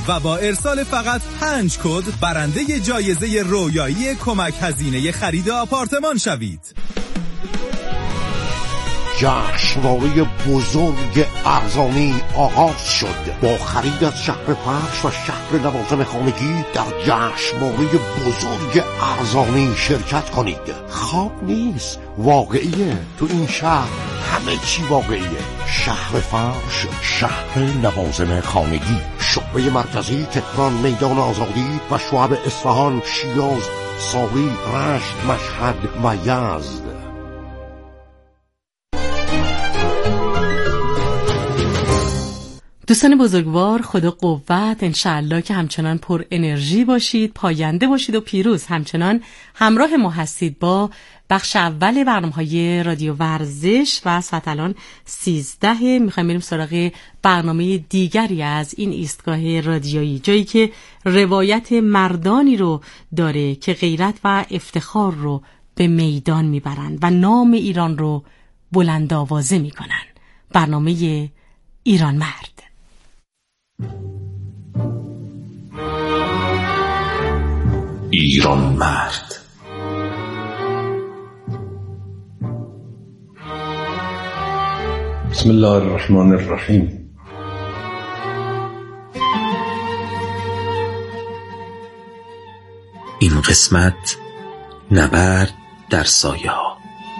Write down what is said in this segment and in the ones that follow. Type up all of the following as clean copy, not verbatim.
و با ارسال فقط 5 کد برنده جایزه رویایی کمک هزینه خرید آپارتمان شوید. جشنواره بزرگ ارزانی آغاز شد. با خرید از شهر فرش و شهر لوازم خانگی در جشنواره بزرگ ارزانی شرکت کنید. خواب نیست، واقعیه. تو این شهر همه چی واقعیه. شهر فرش، شهر لوازم خانگی، شعبه مرکزی تهران، میدان آزادی و شعب اصفهان، شیراز، ساری، رشت، مشهد و یزد. دوستان بزرگوار، خدا قوت، انشاءالله که همچنان پر انرژی باشید، پاینده باشید و پیروز. همچنان همراه ما هستید با بخش اول برنامه‌های رادیو ورزش و ساعت الان 13. میخوایم بریم سراغ برنامه دیگری از این ایستگاه رادیویی، جایی که روایت مردانی رو داره که غیرت و افتخار رو به میدان میبرند و نام ایران رو بلند آوازه میکنن. برنامه ایران مرد. ایران مرد. بسم الله الرحمن الرحیم. این قسمت نبرد در سایه ها.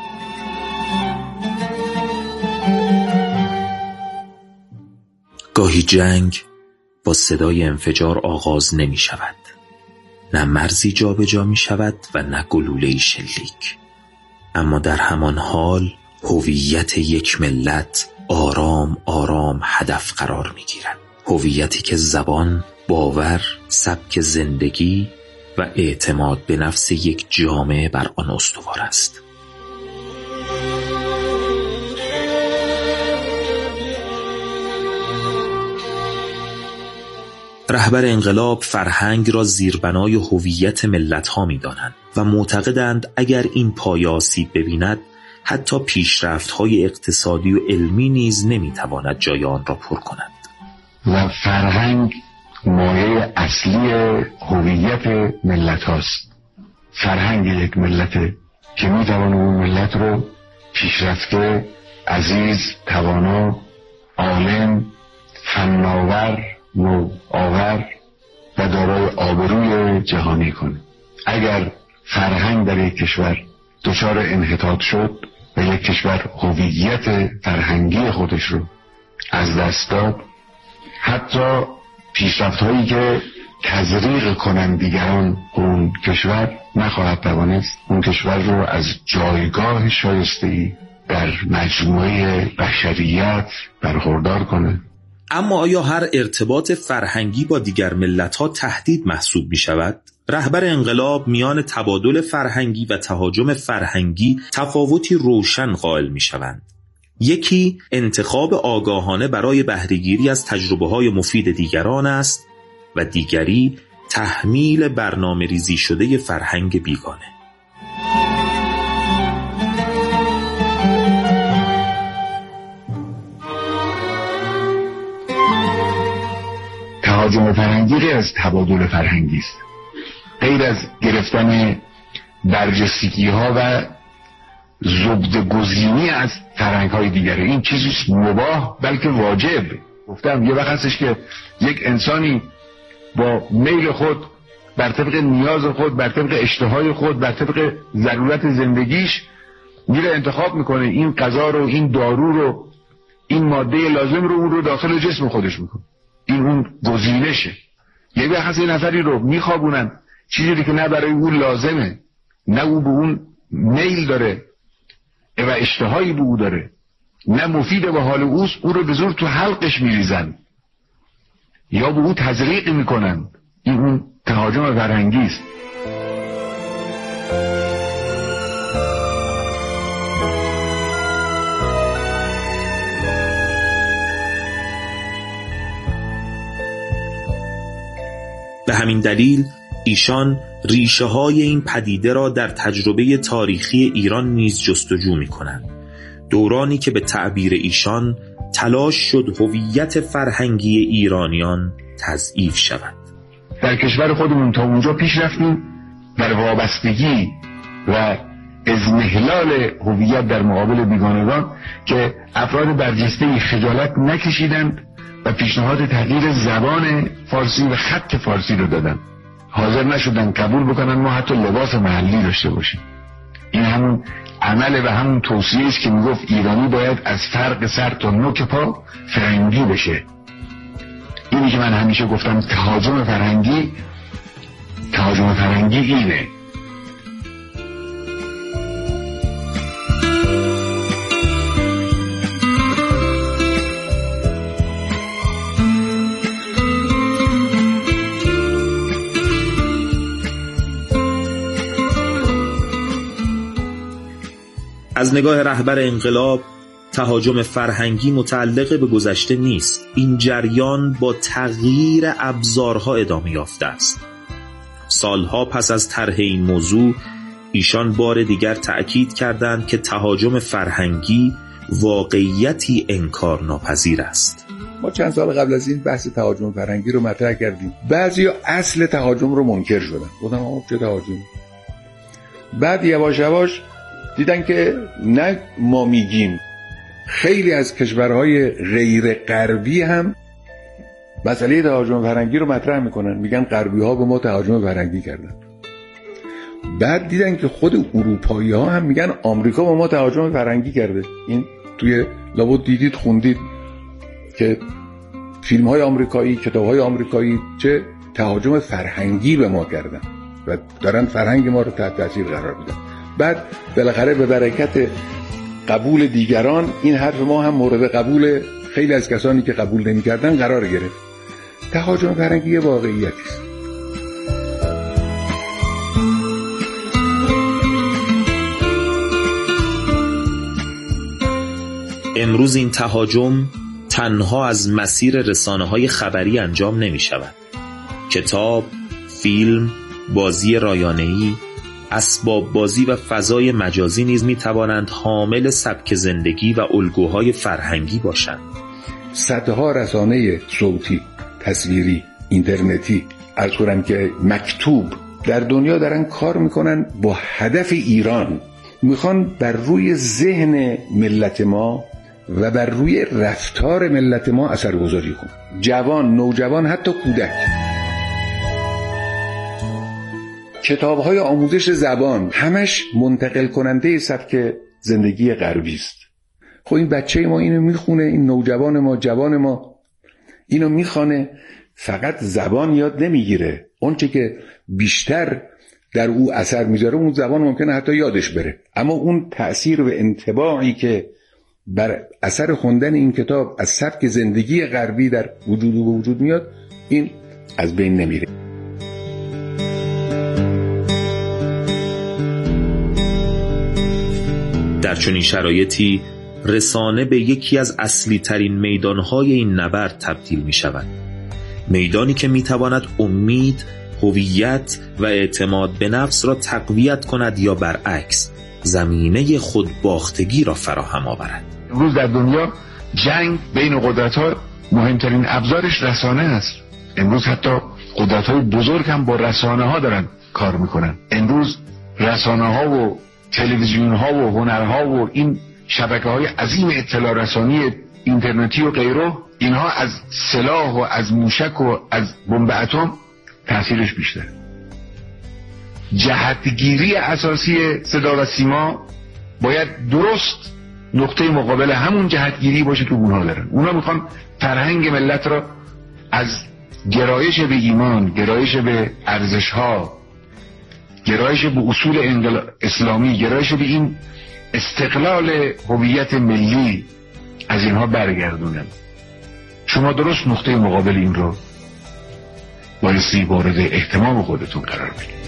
گاهی جنگ با صدای انفجار آغاز نمی شود، نه مرزی جا به جا می شود و نه گلوله‌ای شلیک، اما در همان حال هویت یک ملت آرام آرام هدف قرار می گیرد. هویتی که زبان، باور، سبک زندگی و اعتماد به نفس یک جامعه بر آن استوار است. رهبر انقلاب فرهنگ را زیربنای هویت ملت‌ها می‌دانند و معتقدند اگر این پایه آسیب ببیند، حتی پیشرفت‌های اقتصادی و علمی نیز نمی‌تواند جای آن را پر کند. و فرهنگ مایه اصلی هویت ملت‌هاست. فرهنگ یک ملت که می‌تواند اون ملت رو پیشرفته، عزیز، توانا، عالم، فناور، نوآور و دارای آبروی جهانی کنه. اگر فرهنگ در یک کشور دچار انحطاط شد و یک کشور هویت فرهنگی خودش رو از دست داد، حتی پیشرفت‌هایی که تزریق کنن دیگران اون کشور نخواهد توانست اون کشور رو از جایگاه شایسته‌ای در مجموعه بشریت برخوردار کنه. اما آیا هر ارتباط فرهنگی با دیگر ملت‌ها تهدید محسوب می شود؟ رهبر انقلاب میان تبادل فرهنگی و تهاجم فرهنگی تفاوتی روشن قائل می شوند. یکی انتخاب آگاهانه برای بهره‌گیری از تجربه‌های مفید دیگران است و دیگری تحمیل برنامه‌ریزی شده فرهنگ بیگانه. تهاجم فرهنگی غیر از تبادل فرهنگی است، غیر از گرفتن برجستگی‌ها و زبده‌گزینی از فرهنگ‌های دیگره. این چیزی مباح بلکه واجب. گفتم یه وقت هستش که یک انسانی با میل خود، بر طبق نیاز خود، بر طبق اشتهای خود، بر طبق ضرورت زندگیش میره انتخاب میکنه این غذا رو، این دارو رو، این ماده لازم رو اون رو داخل جسم خودش میکنه. این اون گزینشه. یه وقت هست یه نفری رو میخوابونن چیزی که نه برای اون لازمه، نه او به اون میل داره و اشتهایی به او داره، نه مفیده به حال اوست، او رو به زور تو حلقش میریزن یا به او تزریق میکنن. این اون تهاجم فرهنگی است. به همین دلیل ایشان ریشه های این پدیده را در تجربه تاریخی ایران نیز جستجو می کنند. دورانی که به تعبیر ایشان تلاش شد هویت فرهنگی ایرانیان تضعیف شود. در کشور خودمون تا اونجا پیش رفتیم در وابستگی و اضمحلال هویت در مقابل بیگانگان که افراد برجسته‌ای خجالت نکشیدند و پیشنهاد تغییر زبان فارسی و خط فارسی رو دادن. حاضر نشدن قبول بکنن ما حتی لباس محلی داشته باشیم. این همون عمل و همون توصیه است که میگفت ایرانی باید از فرق سر تا نوک پا فرنگی بشه. اینی که من همیشه گفتم تهاجم فرهنگی اینه. از نگاه رهبر انقلاب تهاجم فرهنگی متعلق به گذشته نیست. این جریان با تغییر ابزارها ادامه یافته است. سالها پس از طرح این موضوع ایشان بار دیگر تأکید کردند که تهاجم فرهنگی واقعیتی انکار ناپذیر است. ما چند سال قبل از این بحث تهاجم فرهنگی رو مطرح کردیم. بعضیا اصل تهاجم رو منکر شدن. گفتم آقا چه تهاجمی؟ بعد یواش یواش دیدن که نه ما میگیم، خیلی از کشورهای غیر غربی هم مسئله تهاجم فرهنگی رو مطرح میکنن، میگن غربی ها به ما تهاجم فرهنگی کردن. بعد دیدن که خود اروپایی ها هم میگن آمریکا به ما تهاجم فرهنگی کرده. این توی لابد دیدید خوندید که فیلم های آمریکایی، کتاب های آمریکایی چه تهاجم فرهنگی به ما کردن و دارن فرهنگ ما رو تحت تاثیر قرار میدن. بعد بالاخره به برکت قبول دیگران این حرف ما هم مورد قبول خیلی از کسانی که قبول نمی‌کردن قرار گرفت. تهاجم فرهنگی واقعیتی است. امروز این تهاجم تنها از مسیر رسانه‌های خبری انجام نمی‌شود. کتاب، فیلم، بازی رایانه‌ای، اسباب بازی و فضای مجازی نیز می توانند حامل سبک زندگی و الگوهای فرهنگی باشند. صدها رسانه صوتی، تصویری، اینترنتی، از کنم که مکتوب در دنیا دارن کار میکنن با هدف ایران. میخوان بر روی ذهن ملت ما و بر روی رفتار ملت ما اثرگذاری کنن. جوان، نوجوان، حتی کودک. کتاب‌های آموزش زبان همش منتقل کننده سبک زندگی غربی است. خب این بچه ما اینو میخونه، این نوجوان ما، جوان ما اینو میخونه، فقط زبان یاد نمیگیره. اونچه که بیشتر در او اثر میذاره اون زبان ممکنه حتی یادش بره، اما اون تأثیر و انطباعی که بر اثر خوندن این کتاب از سبک زندگی غربی در وجود میاد، این از بین نمیره. در چنین شرایطی رسانه به یکی از اصلی ترین میدانهای این نبرد تبدیل می شود. میدانی که می تواند امید، هویت و اعتماد به نفس را تقویت کند یا برعکس زمینه خودباختگی را فراهم آورد. امروز در دنیا جنگ بین قدرت‌ها مهمترین ابزارش رسانه است. امروز حتی قدرت‌های بزرگ هم با رسانه‌ها دارن کار میکنن. امروز رسانه‌ها و تلویزیون‌ها و هنرها و این شبکه‌های عظیم اطلاع رسانی اینترنتی و غیره، اینها از سلاح و از موشک و از بمب اتم تأثیرش بیشتر. جهتگیری اساسی صدا و سیما باید درست نقطه مقابل همون جهتگیری باشه که اونها دارن. اونها میخوان فرهنگ ملت را از گرایش به ایمان، گرایش به ارزش‌ها، گرایش به اصول اسلامی، گرایش به این استقلال هویت ملی از اینها برگردونن. شما درست نقطه مقابل این رو بایستی مورد اهتمام خودتون قرار بدید.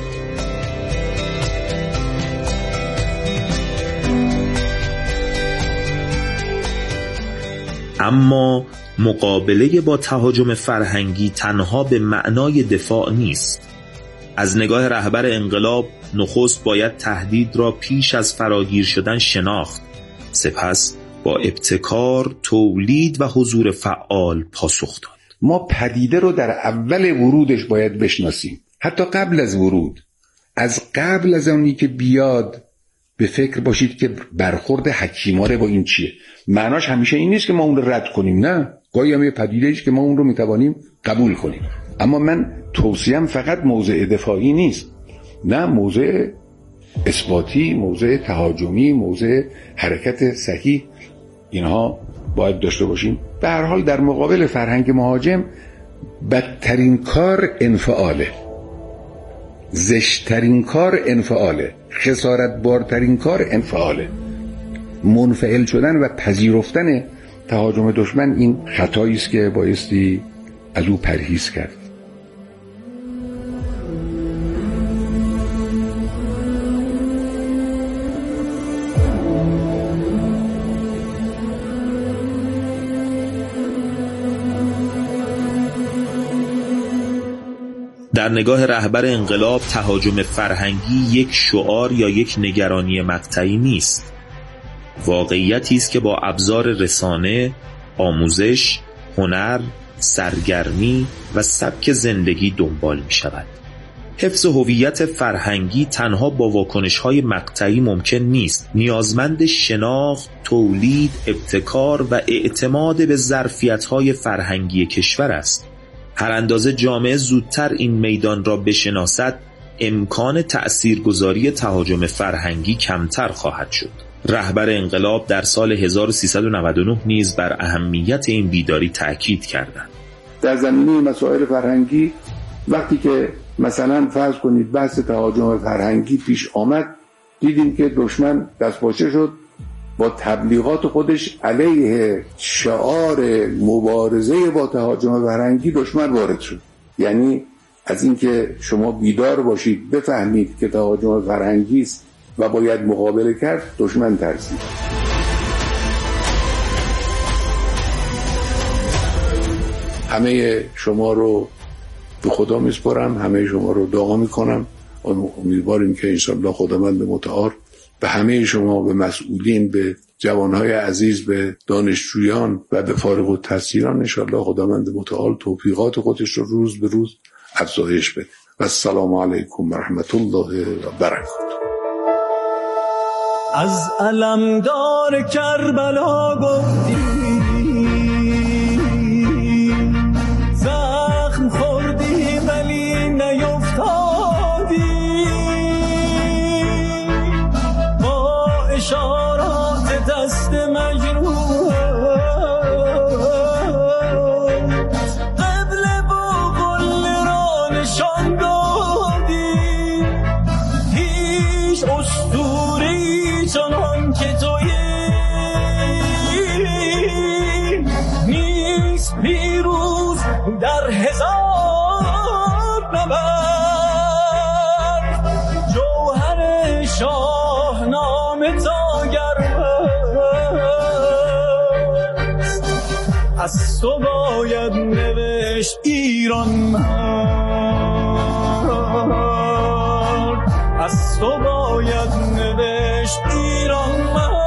اما مقابله با تهاجم فرهنگی تنها به معنای دفاع نیست. از نگاه رهبر انقلاب نخست باید تهدید را پیش از فراگیر شدن شناخت، سپس با ابتکار، تولید و حضور فعال پاسخ داد. ما پدیده رو در اول ورودش باید بشناسیم، حتی قبل از ورود. از قبل از اونی که بیاد به فکر باشید که برخورد حکیمانه با این چیه. معناش همیشه این نیست که ما اون رو رد کنیم، نه، گاهی هم یه پدیده ایست که ما اون رو میتوانیم قبول کنیم. اما من توصیهم فقط موضع دفاعی نیست، نه، موضع اثباتی، موضع تهاجمی، موضع حرکت صحیح، اینها باید داشته باشیم. به هر حال در مقابل فرهنگ مهاجم بدترین کار انفعاله، زشترین کار انفعاله، خسارت بارترین کار انفعاله. منفعل شدن و پذیرفتن تهاجم دشمن این خطایی است که بایستی از او پرهیز کرد. در نگاه رهبر انقلاب تهاجم فرهنگی یک شعار یا یک نگرانی مقطعی نیست. واقعیتی است که با ابزار رسانه، آموزش، هنر، سرگرمی و سبک زندگی دنبال می شود. حفظ هویت فرهنگی تنها با واکنش‌های مقطعی ممکن نیست. نیازمند شناخت، تولید، ابتکار و اعتماد به ظرفیت‌های فرهنگی کشور است. هر اندازه جامعه زودتر این میدان را بشناسد، امکان تأثیرگذاری تهاجم فرهنگی کمتر خواهد شد. رهبر انقلاب در سال 1399 نیز بر اهمیت این بیداری تأکید کردند. در زمینه مسائل فرهنگی وقتی که مثلا فرض کنید بحث تهاجم فرهنگی پیش آمد، دیدیم که دشمن دستپاچه شد، با تبلیغات خودش علیه شعار مبارزه با تهاجم فرهنگی دشمن وارد شد. یعنی از اینکه شما بیدار باشید، بفهمید که تهاجم فرهنگی است و باید مقابله کرد، دشمن ترسید. همه شما رو به خدا میسپارم، همه شما رو دعا میکنم. امیدواریم که انشاءالله خداوند متعال به همه شما، به مسئولین، به جوانهای عزیز، به دانشجویان و به فارغ التحصیلان انشاءالله خداوند متعال توفیقات خودش رو روز به روز افزایش بده. و السلام علیکم و رحمت الله و برکاته. از علمدار کربلا گفتی، زخم خوردی ولی نیفتادی، با اشارات دست مجروح قبل با قل را نشان دادی. هیچ اسطوره‌ای چنان که تویی نیست پیروز در هزار نبرد. جوهر شاهنامه تا گرمست، از تو باید نوشت ایران مرد، از تو باید نوشت ایران مرد.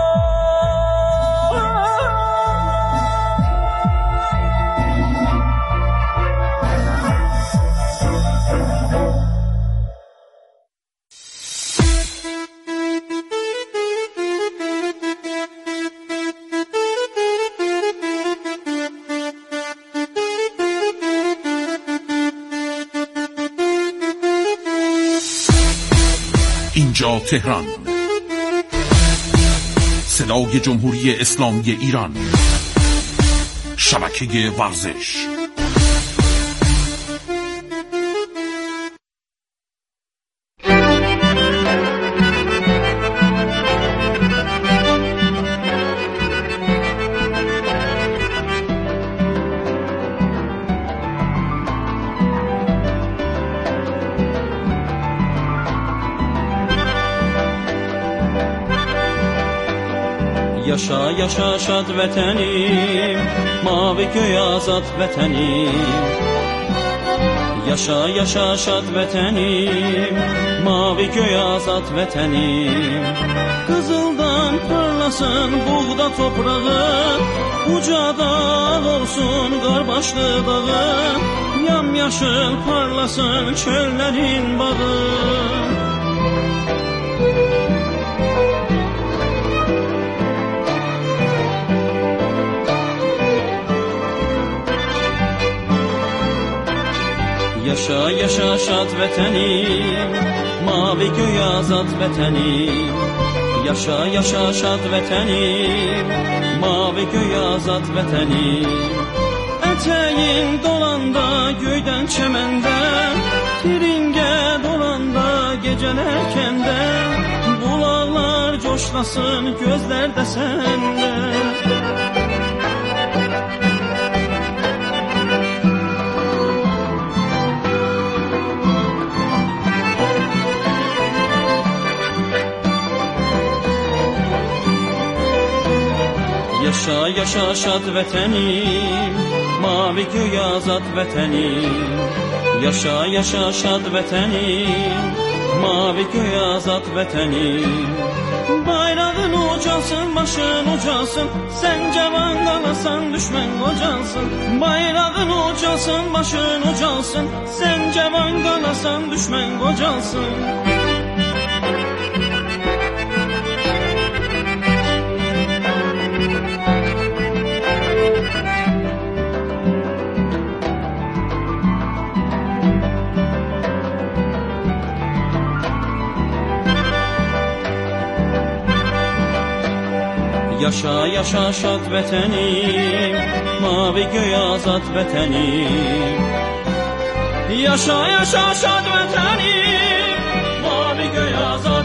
اینجا تهران، صدای جمهوری اسلامی ایران، شبکه ورزش. Yaşa yaşa şad vətənim, mavi göy azad vətənim. Yaşa yaşa şad vətənim, mavi göy azad vətənim. Qızıldan parlasın buğda toprağın, ucada olsun qarbaşlı dağın. Yamyaşıl parlasın çöllərin bağı. Yaşa yaşa şad vətənim, mavi göy azad vətənim. Yaşa yaşa şad vətənim, mavi göy azad vətənim. Ətəyin dolanda göydən çəməndə, tiringə dolanda gecələr kəndə, bulaqlar coşlasın gözlərdə səndə. Yaşa yaşa şad vətənim, mavi göy azad vətənim. Yaşa yaşa şad vətənim, mavi göy azad vətənim. Bayrağın ucalsın, başın ucalsın, sən cavan qalasan, düşmən qocalsın. Bayrağın ucalsın, başın ucalsın, sən cavan qalasan, düşmən qocalsın. Yaşa yaşa şad vətənim, mavi göy azad vətənim. Yaşa yaşa şad vətənim, mavi göy azad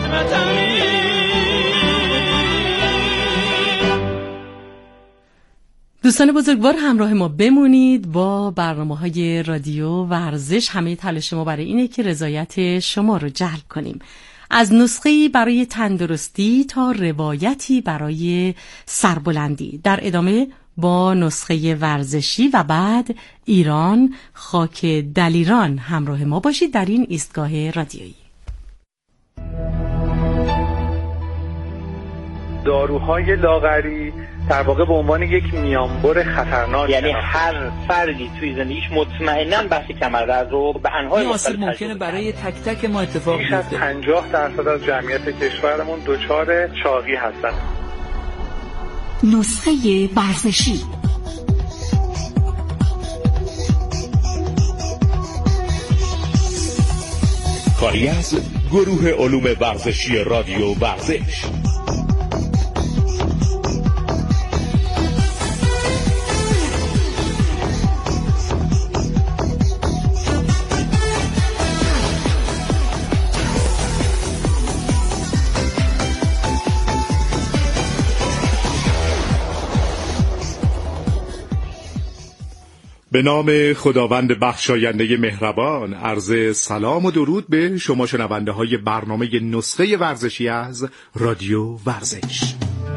vətənim. دوستان بزرگوار همراه ما بمونید. با برنامه‌های رادیو ورزش همه تلاش ما برای اینه که رضایت شما رو جلب کنیم. از نسخه‌ای برای تندرستی تا روایتی برای سربلندی. در ادامه با نسخه ورزشی و بعد ایران خاک دلیران همراه ما باشید در این ایستگاه رادیویی. داروهای لاغری در واقع به عنوان یک میانبر خطرناک، یعنی هر فردی توی زندگیش مطمئناً بحث کمربند رو به انواع مختلف ممکنه برای تک تک ما اتفاق بیفته. بیش از 50% از جمعیت کشورمون دچار چاقی هستن. نسخه ورزشی کاری از گروه علوم ورزشی رادیو ورزش. به نام خداوند بخشاینده مهربان، عرض سلام و درود به شما شنونده های برنامه نسخه ورزشی از رادیو ورزش.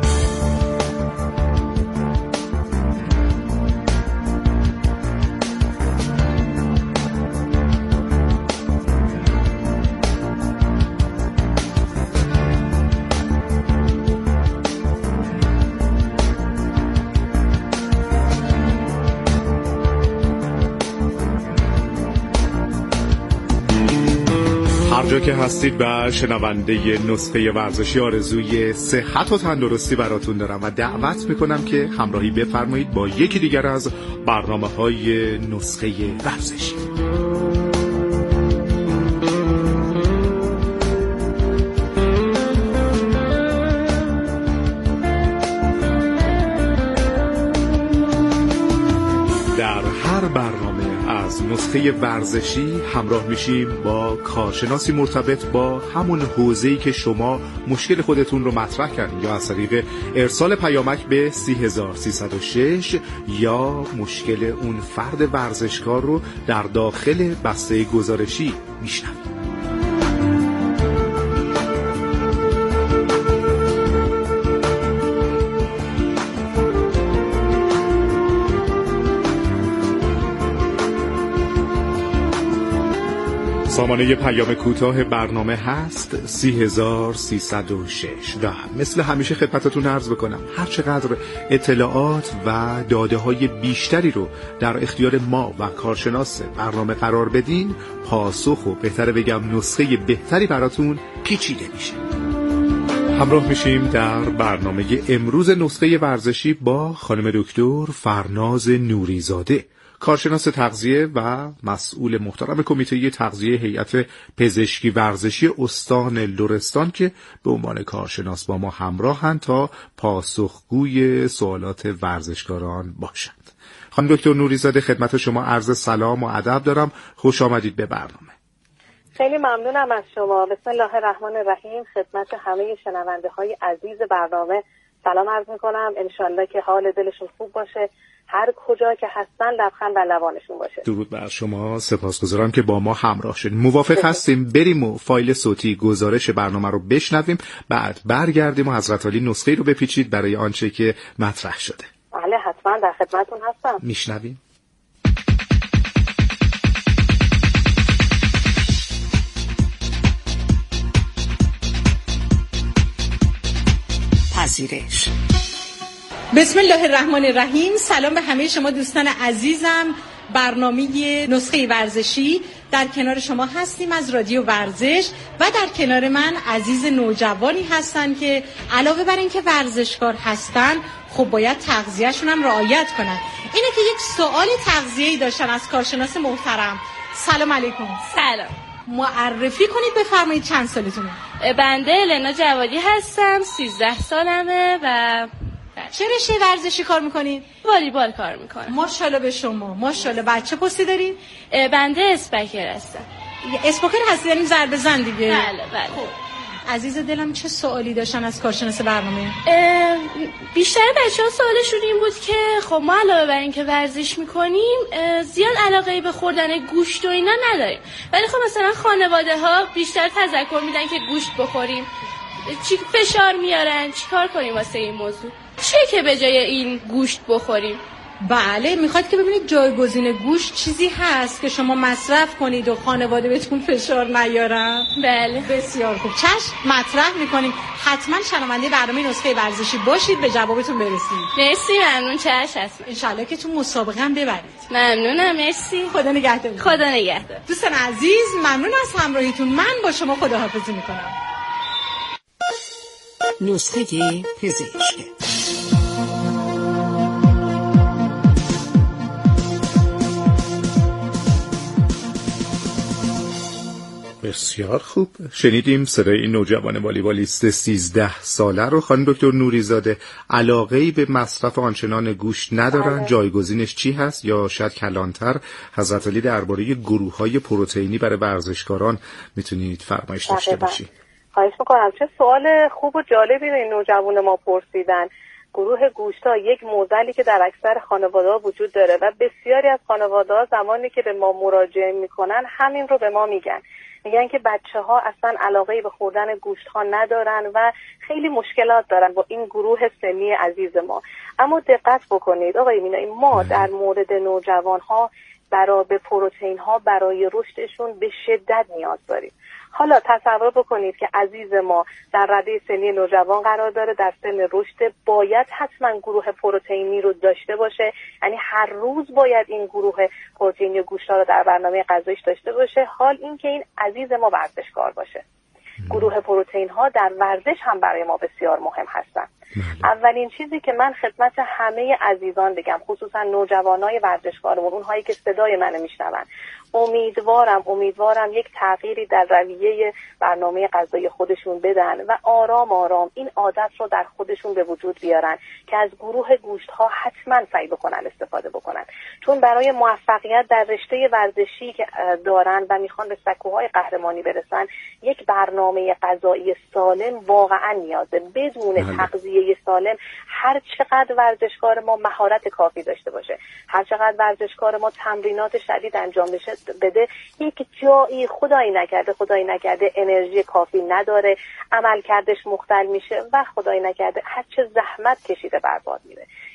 هر جا که هستید و شنونده نسخه ورزشی، آرزوی صحت و تندرستی براتون دارم و دعوت میکنم که همراهی بفرمایید با یکی دیگر از برنامه‌های نسخه ورزشی. در هر برنامه از نسخه ورزشی همراه میشیم با کارشناسی مرتبط با همون حوزه‌ای که شما مشکل خودتون رو مطرح کردین، یا از طریق ارسال پیامک به 30306 یا مشکل اون فرد ورزشکار رو در داخل بسته گزارشی میشنوید. سامانه پیام کوتاه برنامه هست 30306 و مثل همیشه خدمتتون عرض بکنم هر چقدر اطلاعات و داده های بیشتری رو در اختیار ما و کارشناس برنامه قرار بدین، پاسخ و بهتره بگم نسخه بهتری براتون پیچیده میشه. همراه میشیم در برنامه امروز نسخه ورزشی با خانم دکتر فرناز نوریزاده، کارشناس تغذیه و مسئول محترم کمیته تغذیه هیئت پزشکی ورزشی استان لرستان که به عنوان کارشناس با ما همراهند تا پاسخگوی سوالات ورزشکاران باشند. خانم دکتر نوریزاده، خدمت شما عرض سلام و ادب دارم. خوش آمدید به برنامه. خیلی ممنونم از شما. بسم الله الرحمن الرحیم. خدمت همه شنونده های عزیز برنامه سلام عرض میکنم. انشالله که حال دلشون خوب باشه، هر کجا که هستن لبخند بر لبانشون باشه. درود بر شما، سپاسگزارم که با ما همراه شدید. موافق هستیم بریم و فایل صوتی گزارش برنامه رو بشنویم، بعد برگردیم و حضرت علی نسخه رو بپیچید برای آنچه که مطرح شده. بله حتما در خدمتتون هستم. میشنویم. پذیرش. بسم الله الرحمن الرحیم. سلام به همه شما دوستان عزیزم. برنامه نسخه ورزشی در کنار شما هستیم از رادیو ورزش و در کنار من عزیز نوجوانی هستن که علاوه بر این که ورزشکار هستن خب باید تغذیه‌شون هم رعایت کنن. اینه که یک سوال تغذیه‌ای داشتن از کارشناس محترم. سلام علیکم. سلام. معرفی کنید، بفرمایید چند سالتونه؟ بنده النا جوادی هستم، 13 سالمه و چه رشته ورزشی کار میکنید؟ والیبال کار میکنم. ماشاءالله به شما، ماشاءالله. بچه پستی دارید؟ بنده اسپاکر هستم. اسپاکر هستی یعنی ضربه زن دیگه؟ بله بله. عزیز دلم چه سوالی داشتن از کارشناس برنامه؟ بیشتر بچه‌ها سوالشون این بود که خب ما علاوه بر این که ورزش میکنیم زیاد علاقه به خوردن گوشت و اینا نداریم، ولی خب مثلا خانواده ها بیشتر تذکر میدن که گوشت بخوریم، چی فشار میارن، چی کار کنیم واسه این موضوع؟ چیه که به جای این گوشت بخوریم؟ بله، میخواد که ببینید جایگزین گوشت چیزی هست که شما مصرف کنید و خانواده بهتون فشار نیارن؟ بله. بسیار خوب، چشم مطرح میکنیم. حتما شنونده برنامه نسخه ورزشی باشید، به جوابتون برسید. مرسی، ممنون. چشم هست. انشالله که تو مسابقه هم ببرید. ممنونم. مرسی. خدا نگهدار. خدا نگهدار. دوستان عزیز، ممنون از همراهیتون. من با شما خداحافظی میکنم. نسخه پزشکی. بسیار خوب، شنیدیم صدای این نوجوان والیبالیست 13 ساله رو. خانم دکتر نوریزاده، علاقه‌ای به مصرف آنچنان گوشت ندارن، جایگزینش چی هست؟ یا شاید کلانتر حضرت علی درباره گروه‌های پروتئینی برای ورزشکاران میتونید فرمایش داشته باشید؟ خواهش میکنم. چه سوال خوب و جالبی رو این نوجوان ما پرسیدن. گروه گوشت‌ها یک معضلی که در اکثر خانواده‌ها وجود داره و بسیاری از خانواده‌ها زمانی که به ما مراجعه میکنن همین رو به ما میگن که بچه‌ها اصلا علاقه به خوردن گوشت‌ها ندارن و خیلی مشکلات دارن با این گروه سنی عزیز ما. اما دقت بکنید آقای مینایی، ما در مورد نوجوان‌ها برای پروتئین‌ها برای رشدشون به شدت نیاز داریم. حالا تصور بکنید که عزیز ما در رده سنی نوجوان قرار داره، در سن رشد، باید حتما گروه پروتئینی رو داشته باشه، یعنی هر روز باید این گروه پروتئینی گوشت‌ها رو در برنامه غذاییش داشته باشه. حال این که این عزیز ما ورزشکار باشه. گروه پروتئین ها در ورزش هم برای ما بسیار مهم هستن. اولین چیزی که من خدمت همه عزیزان بگم، خصوصا نوجوانای ورزشکارمون، اونهایی که صدای منو میشنون، امیدوارم یک تغییری در رویه برنامه غذایی خودشون بدن و آرام آرام این عادت رو در خودشون به وجود بیارن که از گروه گوشت ها حتما سعی بکنن استفاده بکنن، چون برای موفقیت در رشته ورزشی که دارن و میخوان به سکوهای قهرمانی برسن، یک برنامه غذایی سالم واقعا نیازه. بدون تغذیه سالم هر چقدر ورزشکار ما مهارت کافی داشته باشه، هر چقدر ورزشکار ما تمرینات شدید انجام بده، یک جایی خدایی نکرده انرژی کافی نداره، عملکردش مختل میشه و خدایی نکرده هر چه زحمت کشیده برباد میره.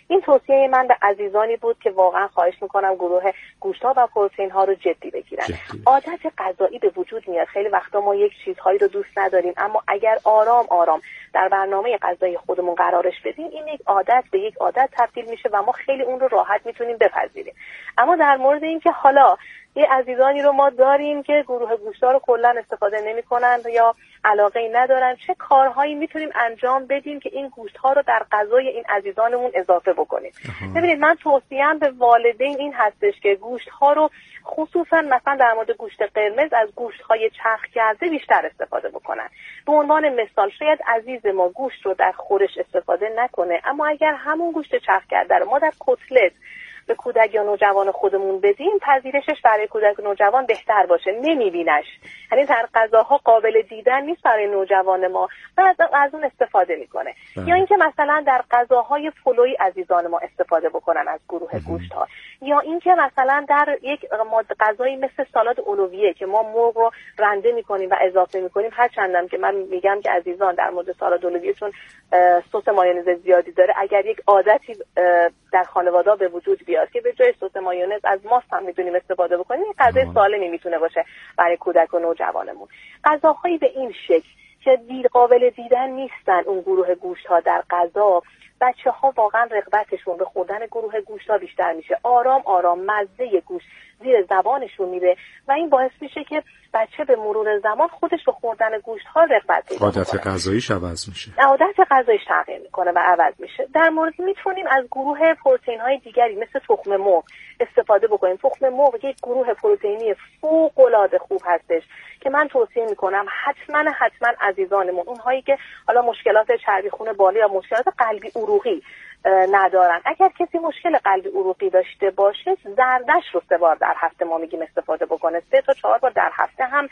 این توصیه من به عزیزانی بود که واقعا خواهش میکنم گروه گوشت‌ها و پروتئین‌ها رو جدی بگیرن. عادت غذایی به وجود میاد. خیلی وقتا ما یک چیزهایی رو دوست نداریم، اما اگر آرام آرام در برنامه غذایی خودمون قرارش بدیم، این یک عادت به یک عادت تبدیل میشه و ما خیلی اون رو راحت میتونیم بپذیریم. اما در مورد اینکه حالا یه عزیزانی رو ما داریم که گروه گوشت‌ها رو کلا استفاده نمی‌کنن یا علاقه‌ای ندارن، چه کارهایی میتونیم انجام بدیم که این گوشت‌ها رو در غذای این عزیزانمون اضافه بکنیم؟ ببینید، من توصیه‌ام به والدین این هستش که گوشت‌ها رو خصوصا مثلا در مورد گوشت قرمز از گوشت‌های چرخ کرده بیشتر استفاده بکنن. به عنوان مثال شاید عزیز ما گوشت رو در خورش استفاده نکنه، اما اگر همون گوشت چرخ کرده رو ما در کتلت به کودک یا نوجوان خودمون بدیم، پذیرشش برای کودک و نوجوان بهتر باشه. نمیبینش، یعنی در غذاها قابل دیدن نیست برای نوجوان ما و از اون استفاده میکنه. یا اینکه مثلا در غذاهای پلویی عزیزان ما استفاده بکنن از گروه گوشت ها، یا اینکه مثلا در یک غذایی مثل سالاد اولویه که ما مرغ رو رنده میکنیم و اضافه میکنیم، هر چندم که من میگم که عزیزان در مورد سالاد اولویه چون سس مایونز زیادی داره، اگر یک عادتی در خانواده به وجود بیاد که به جای سس مایونز از ماست هم میتونیم استفاده بکنیم، این غذای سالمی میتونه باشه برای کودک و نوجوانمون. غذاهایی به این شکل که قابل دیدن نیستن اون گروه گوشت ها در غذا، بچه ها واقعا رغبتشون به خوردن گروه گوشت ها بیشتر میشه. آرام آرام مزه گوشت زیر زبانشون میره و این باعث میشه که بچه به مرور زمان خودش به خوردن گوشت ها رغبت پیدا کنه. عادت غذاییش عوض میشه. عادت غذایش تغییر میکنه و عوض میشه. در مورد میتونیم از گروه پروتئین های دیگری مثل تخم مرغ استفاده بکنیم. تخم مرغ یک گروه پروتئینی فوق العاده خوب هستش که من توصیه میکنم حتما عزیزانمون، اونهایی که حالا مشکلات چربی خون بالا یا مشکلات قلبی عروقی ندارن، اگر کسی مشکل قلبی عروقی داشته باشه، زردش رو 3 بار در هفته ما میگیم استفاده بکنه. 3 تا 4 بار در هفته هم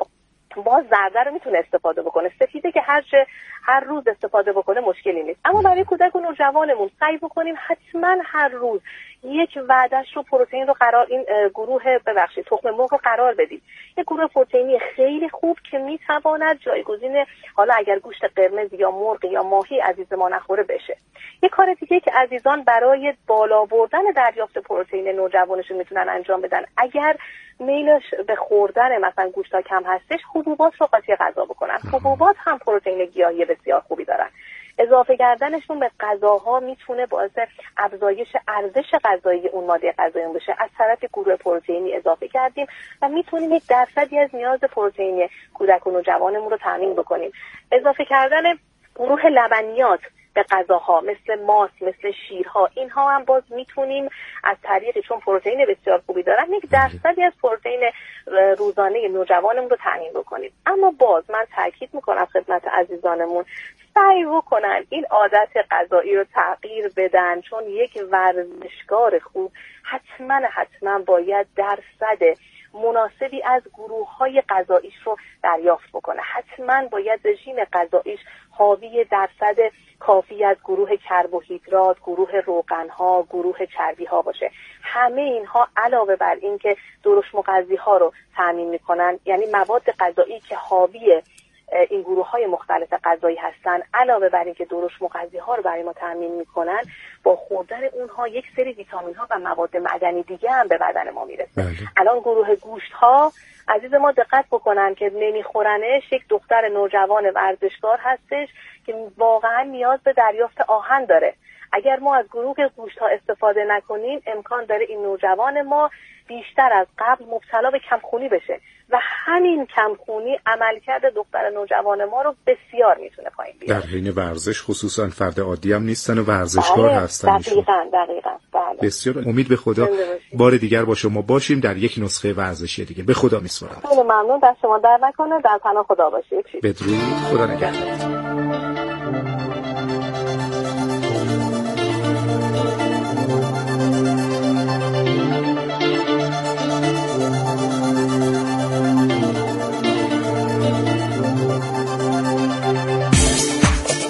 باز زرده رو میتونه استفاده بکنه. سفیده که هر روز استفاده بکنه مشکلی نیست. اما برای کودک و نوجوانمون سعی بکنیم حتما هر روز یک وعدهش رو پروتئین رو این گروه تخم مرغ رو قرار بدیم. یک گروه پروتئینی خیلی خوب که میتواند جایگزین حالا اگر گوشت قرمز یا مرغ یا ماهی عزیز ما نخوره بشه. یک کار دیگه که عزیزان برای بالا بردن دریافت پروتئین نوجوانشون میتونن انجام بدن، اگر میلش به خوردن مثلا گوشت کم هستش، حبوبات رو قاطی غذا بکنن. حبوبات هم پروتئین گیاهی بسیار خوبی دارن. اضافه کردنشون به غذاها میتونه باعث افزایش ارزش غذایی اون ماده غذایی بشه. از طرف گروه پروتئینی اضافه کردیم و میتونیم 1% از نیاز پروتئینی کودک و نوجوانمون رو تامین بکنیم. اضافه کردن گروه لبنیات به غذاها مثل ماست، مثل شیرها، اینها هم باز میتونیم از طریق، چون پروتئین بسیار خوبی دارن، 1% از پروتئین روزانه نوجوانمون رو تامین بکنیم. اما باز من تاکید میکنم خدمت عزیزانمون سعی بکنن این عادت غذایی رو تغییر بدن، چون یک ورزشکار خوب حتما باید درصد مناسبی از گروه‌های غذاییش رو دریافت بکنه. حتما باید رژیم غذاییش حاوی درصد کافی از گروه کربوهیدرات، گروه روغن‌ها، گروه چربی‌ها باشه. همه اینها علاوه بر این که درشت مغذی‌ها رو تامین می‌کنن، یعنی مواد غذایی که حاوی این گروه‌های مختلف غذایی هستن، علاوه بر این که درشت مغذی‌ها رو برای ما تامین می‌کنن، با خوردن اونها یک سری ویتامین‌ها و مواد معدنی دیگه هم به بدن ما میرسه. الان گروه گوشت‌ها عزیز ما دقت بکنن که نمیخورنش یک دختر نوجوان ورزشکار هستش که واقعا نیاز به دریافت آهن داره. اگر ما از گروه گوشت‌ها استفاده نکنیم، امکان داره این نوجوان ما بیشتر از قبل مبتلا به کمخونی بشه و همین کمخونی عملکرد دختر نوجوان ما رو بسیار میتونه پایین بیاره. در حین ورزش خصوصا فرد عادی هم نیستن و ورزشکار هستن. دقیقاً. بله. بسیار امید به خدا بار دیگر با شما باشیم در یک نسخه ورزشی دیگه. به خدا میسپارم. خیلی ممنون، دست شما در نکنه، در پناه خدا باشید. بدرود، خدا نگهدار.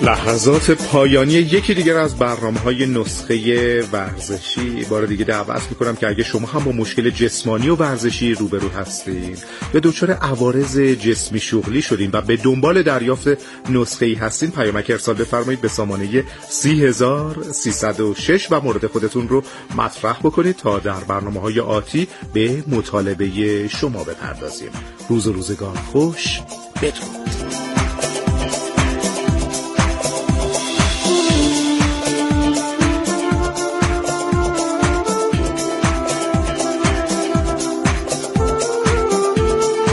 لحظات پایانی یکی دیگر از برنامه‌های نسخه ورزشی. بار دیگه دعوت می‌کنم که اگه شما هم با مشکل جسمانی و ورزشی روبرو هستین یا دچار عوارض جسمی شغلی شدین و به دنبال دریافت نسخه‌ای هستین، پیامک ارسال بفرمایید به سامانه 30306 و مورد خودتون رو مطرح بکنید تا در برنامه‌های آتی به مطالبه شما بپردازیم. روز و روزگار خوش. بدرود.